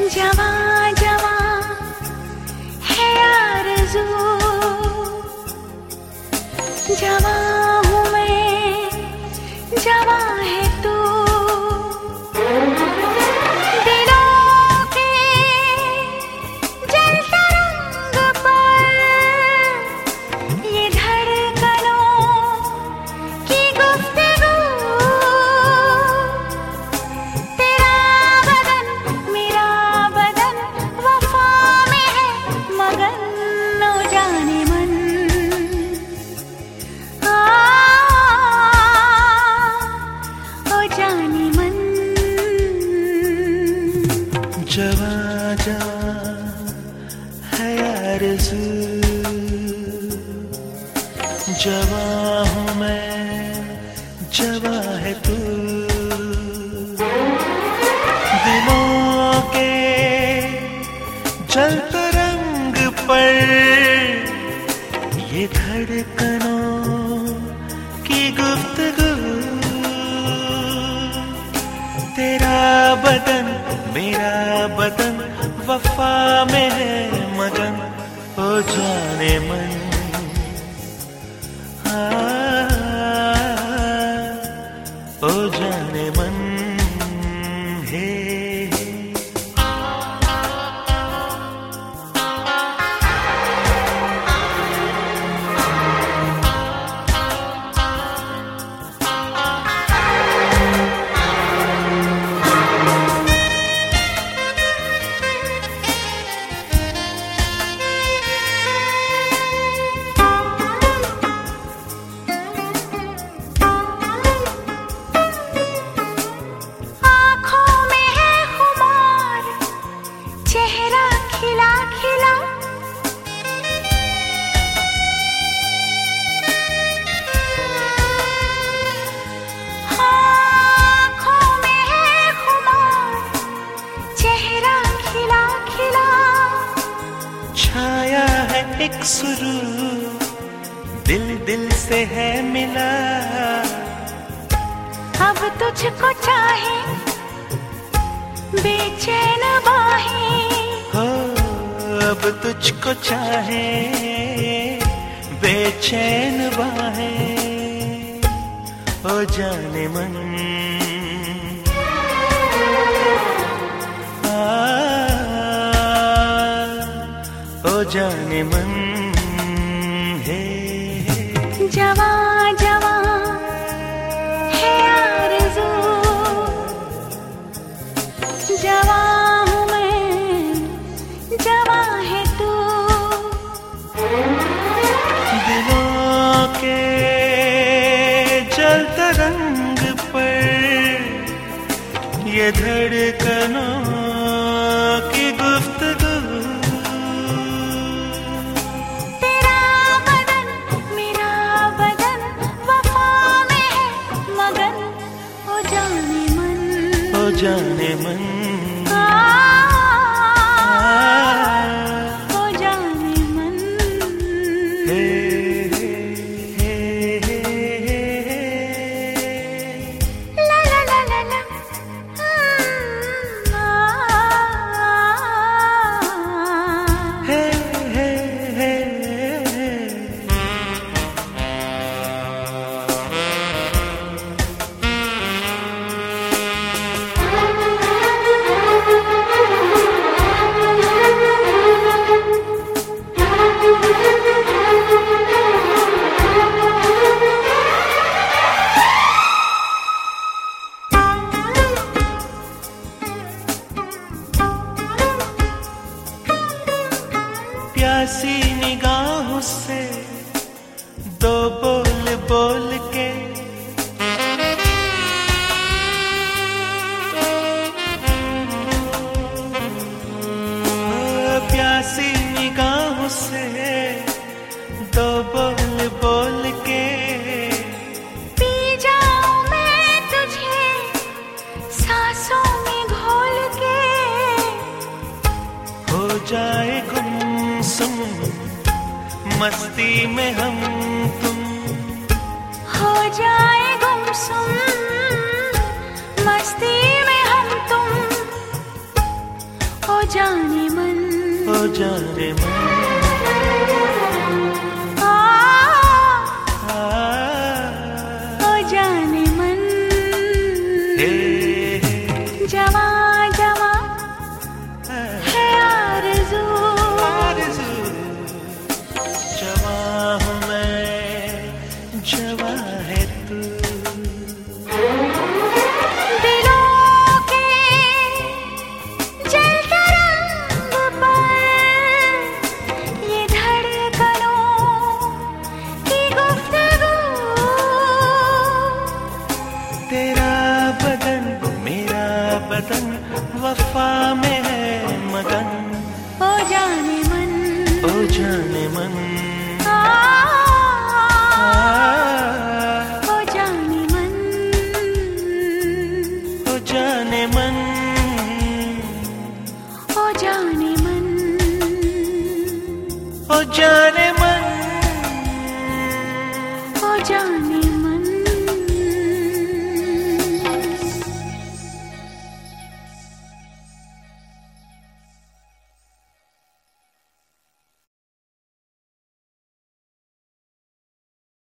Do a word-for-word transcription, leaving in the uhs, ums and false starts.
जवां जवां है आरज़ू, जवां हूँ मैं, जवां है तू। दिलों के जलते रंग पर ये धड़कनों की गुफ्तगू, तेरा बदन मेरा बदन वफा में है मगन। ओ जाने मन, आ, ओ जाने मन। जवां जवां है आरज़ू, जवां हूँ मैं, जवां है तू। दिलों के जलते रंग पर ये धड़कनों की गुफ्तगू, तेरा बदन मेरा बदन वफा में है मगन। ओ जाने मन, ओ जाने मन है। एक सुरूर दिल दिल से है मिला, अब तुझको चाहे बेचैन बाहें। हो अब तुझको चाहे बेचैन बाहें। ओ जाने मन, ओ जाने मन है। जवां जवां है आरज़ू, जवां हूँ मैं, जवां है तू। दिलों के जलते रंग पर ये धड़कनों की गुफ्तगू, जाने मन, ओ जाने मन। हे हे हे हे, ला ला ला ला ला, हे हे हे। प्यासी निगाहों से दो बोल बोल के प्यासी निगाहों से दो बोल बोल के पी जाऊं मैं तुझे सांसों में घोल के। हो जाए गुमसुम मस्ती में हम तुम, हो जाए गुमसुम मस्ती में हम तुम। हो जाने मन, ओ जाने मन, आ, आ, ओ जाने मन, हे, जवा जवा है आरज़ू, आरज़ू, जवा हूँ मैं, जवा है तू। तेरा बदन मेरा बदन वफा में है मगन, ओ जाने मन, ओ जाने मन, आ, आ, ओ जाने मन, ओ जाने मन, ओ जाने मन, ओ जाने